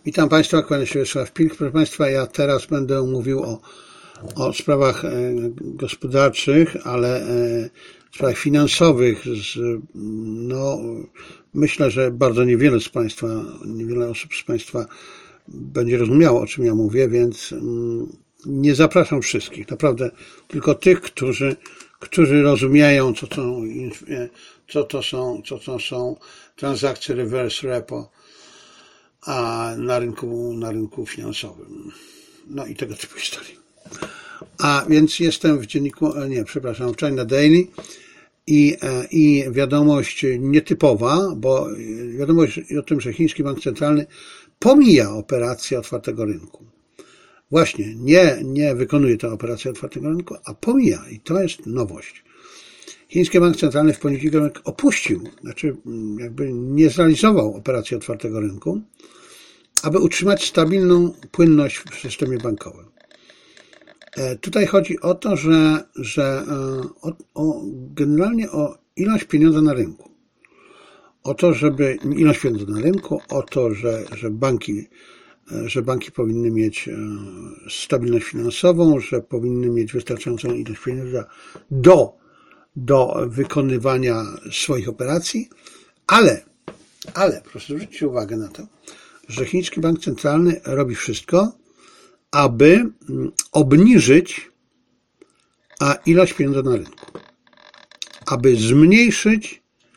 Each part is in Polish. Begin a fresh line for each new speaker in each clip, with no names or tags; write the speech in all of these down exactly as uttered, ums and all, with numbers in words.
Witam Państwa, kłaniam się Wiesław Pilch. Proszę Państwa, ja teraz będę mówił o, o sprawach gospodarczych, ale sprawach finansowych. Z, no, myślę, że bardzo niewiele z Państwa, niewiele osób z Państwa będzie rozumiało, o czym ja mówię, więc nie zapraszam wszystkich. Naprawdę tylko tych, którzy, którzy rozumieją, co to, co to są, co to są transakcje reverse repo, a na rynku, na rynku finansowym. No i tego typu historii. A więc jestem w dzienniku, nie, przepraszam, w China Daily i, i wiadomość nietypowa, bo wiadomość o tym, że chiński bank centralny pomija operację otwartego rynku. Właśnie, nie, nie wykonuje tę operację otwartego rynku, a pomija i to jest nowość. Chiński bank centralny w poniedziałek opuścił, znaczy jakby nie zrealizował operacji otwartego rynku, aby utrzymać stabilną płynność w systemie bankowym. Tutaj chodzi o to, że, że o, o, generalnie o ilość pieniądza na rynku. O to, żeby ilość pieniądza na rynku, o to, że, że banki, że banki powinny mieć stabilność finansową, że powinny mieć wystarczającą ilość pieniądza do, do wykonywania swoich operacji, ale, ale proszę zwrócić uwagę na to, że chiński bank centralny robi wszystko, aby obniżyć ilość pieniądza na rynku, aby zmniejszyć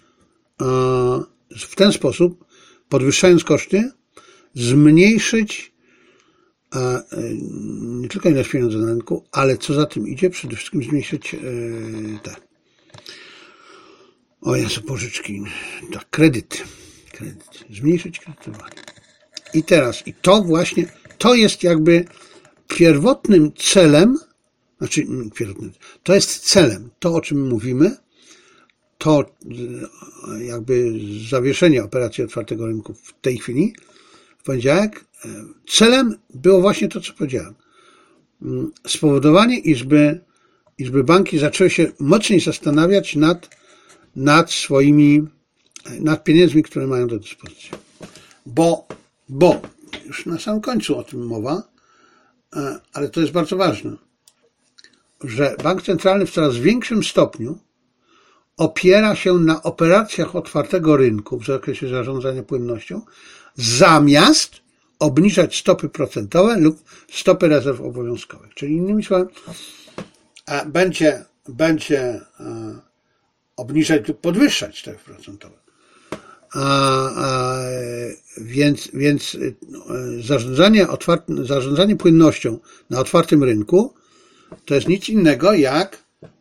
w ten sposób, podwyższając koszty, zmniejszyć nie tylko ilość pieniądza na rynku, ale co za tym idzie, przede wszystkim zmniejszyć te o Jezu, pożyczki, tak, kredyt, kredyt, zmniejszyć kredytowanie. I teraz, i to właśnie, to jest jakby pierwotnym celem, znaczy pierwotnym, to jest celem, to o czym mówimy, to jakby zawieszenie operacji otwartego rynku w tej chwili, w poniedziałek, celem było właśnie to, co powiedziałem. Spowodowanie, iżby, iżby banki zaczęły się mocniej zastanawiać nad, nad swoimi, nad pieniędzmi, które mają do dyspozycji. Bo, bo, już na samym końcu o tym mowa, ale to jest bardzo ważne, że bank centralny w coraz większym stopniu opiera się na operacjach otwartego rynku w zakresie zarządzania płynnością, zamiast obniżać stopy procentowe lub stopy rezerw obowiązkowych. Czyli innymi słowy, będzie, będzie obniżać lub podwyższać stopy procentowe. A, a, więc, więc zarządzanie, otwarte, zarządzanie płynnością na otwartym rynku to jest nic innego jak,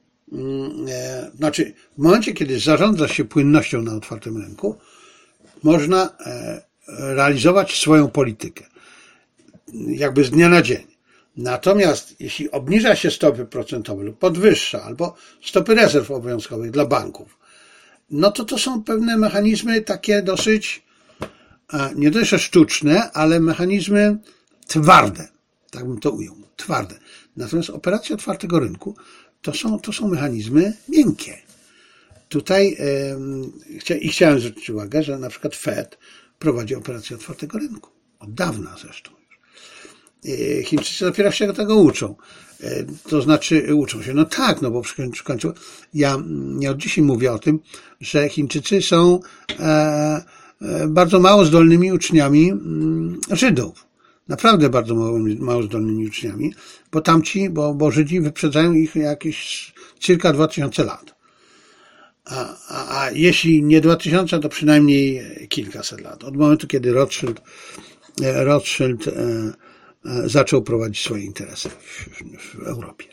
e, znaczy w momencie, kiedy zarządza się płynnością na otwartym rynku, można e, realizować swoją politykę, jakby z dnia na dzień. Natomiast jeśli obniża się stopy procentowe lub podwyższa, albo stopy rezerw obowiązkowych dla banków, no to to są pewne mechanizmy takie dosyć, nie dość, że sztuczne, ale mechanizmy twarde, tak bym to ujął, twarde. Natomiast operacje otwartego rynku to są, to są mechanizmy miękkie. Tutaj yy, i chciałem zwrócić uwagę, że na przykład Fed prowadzi operacje otwartego rynku. Od dawna zresztą już. Yy, Chińczycy dopiero się tego uczą. Yy, to znaczy uczą się. No tak, no bo w końcu ja nie od dzisiaj mówię o tym, że Chińczycy są e, e, bardzo mało zdolnymi uczniami mm, Żydów. Naprawdę bardzo mało, mało zdolnymi uczniami, bo tamci, bo, bo Żydzi wyprzedzają ich jakieś cirka dwa tysiące lat. A, a, a jeśli nie dwa tysiące, to przynajmniej kilkaset lat. Od momentu, kiedy Rothschild, Rothschild e, e, zaczął prowadzić swoje interesy w, w, w Europie.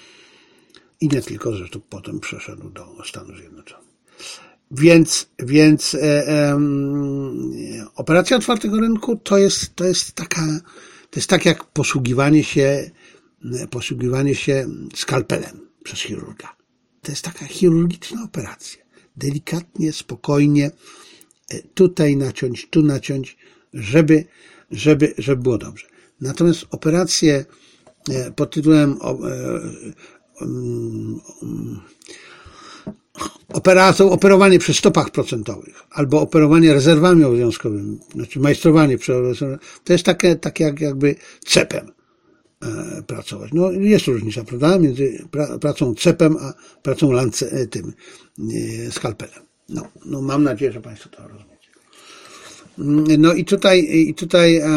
I nie tylko, zresztą potem przeszedł do Stanów Zjednoczonych. Więc, więc e, e, operacja otwartego rynku to jest, to jest taka, to jest tak jak posługiwanie się, posługiwanie się skalpelem przez chirurga. To jest taka chirurgiczna operacja. Delikatnie, spokojnie, tutaj naciąć, tu naciąć, żeby, żeby, żeby było dobrze. Natomiast operacje pod tytułem operator, operowanie przy stopach procentowych albo operowanie rezerwami obowiązkowymi, znaczy majstrowanie, to jest takie, takie jak, jakby cepem e, pracować. No jest różnica, prawda, między pra, pracą cepem a pracą lance, tym e, skalpelem. No, no mam nadzieję, że Państwo to rozumiecie. No i tutaj, i tutaj e,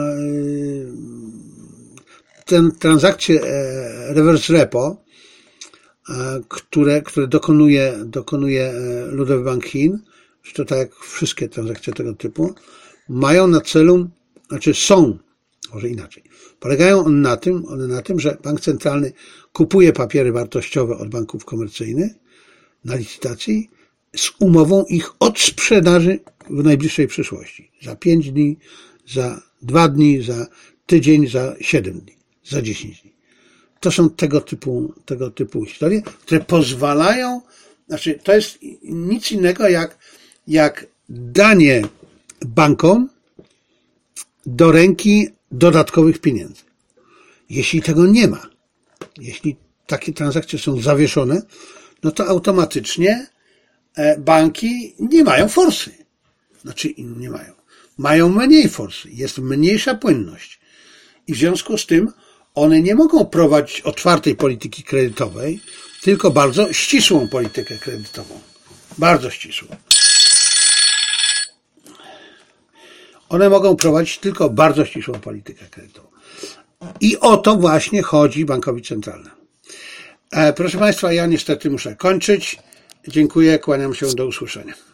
ten transakcje e, reverse repo, które, które dokonuje, dokonuje Ludowy Bank Chin, to tak jak wszystkie transakcje tego typu, mają na celu, znaczy są, może inaczej, polegają one na tym, one na tym, że bank centralny kupuje papiery wartościowe od banków komercyjnych na licytacji z umową ich odsprzedaży w najbliższej przyszłości. Za pięć dni, za dwa dni, za tydzień, za siedem dni, za dziesięć dni. To są tego typu, tego typu historie, które pozwalają, znaczy to jest nic innego jak, jak danie bankom do ręki dodatkowych pieniędzy. Jeśli tego nie ma, jeśli takie transakcje są zawieszone, no to automatycznie banki nie mają forsy. Znaczy nie mają. Mają mniej forsy. Jest mniejsza płynność. I w związku z tym one nie mogą prowadzić otwartej polityki kredytowej, tylko bardzo ścisłą politykę kredytową. Bardzo ścisłą. One mogą prowadzić tylko bardzo ścisłą politykę kredytową. I o to właśnie chodzi bankowi centralnemu. Proszę Państwa, ja niestety muszę kończyć. Dziękuję, kłaniam się, do usłyszenia.